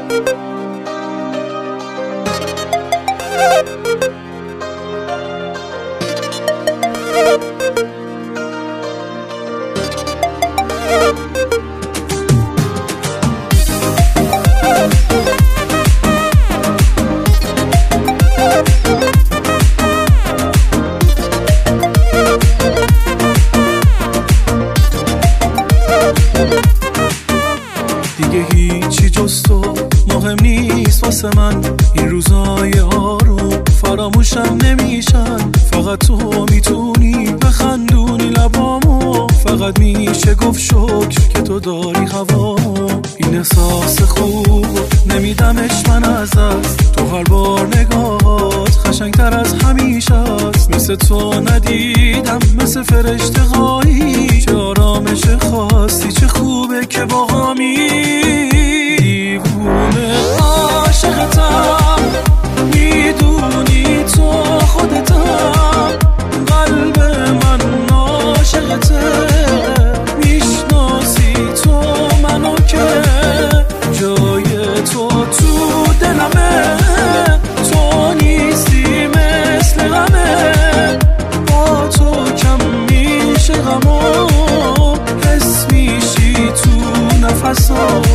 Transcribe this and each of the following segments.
دیگه هیچی جز تو مهم نیست واسه من، این روزای آروم فراموشم نمیشن. فقط تو میتونی بخندونی لبامو، فقط میشه گفت شکر که تو داری هوامو. این احساس خوب نمیدمش من از دست، تو هر بار نگاهات قشنگتر از همیشه است. مثل تو ندیدم، مثل فرشته هایی، چه آرامش خاصی، چه خوبه که باهامی. دیوونه عاشقتم، میدونی تو خودتم، قلب من عاشقته، میشناسی تو منو که جای تو دلمه. تو نیستی مثل غمه، با تو کم میشه غمو، حس میشی تو نفسام.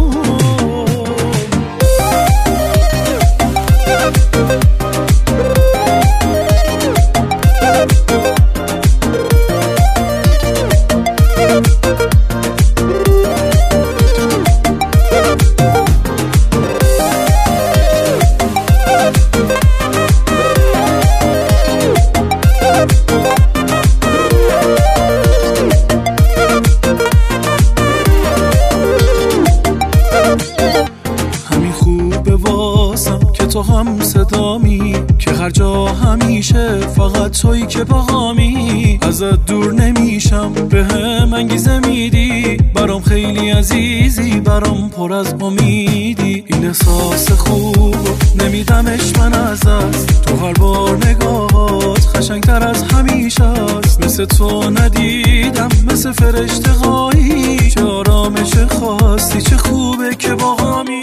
تو هم صدامی که هر جا همیشه فقط تویی که باهامی. ازت دور نمیشم، به هم انگیزه میدی، برام خیلی عزیزی، برام پر از امیدی. این احساس خوب نمیدمش من از دست، تو هر بار نگاهات قشنگتر از همیشه است. مثل تو ندیدم، مثل فرشته هایی، چه آرامش خاصی، چه خوبه که باهامی.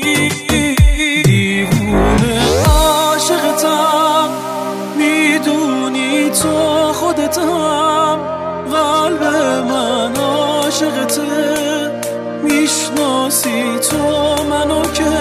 دیوونه عاشقتم، میدونی تو خودتم، قلب من عاشقته، میشناسی تو منو که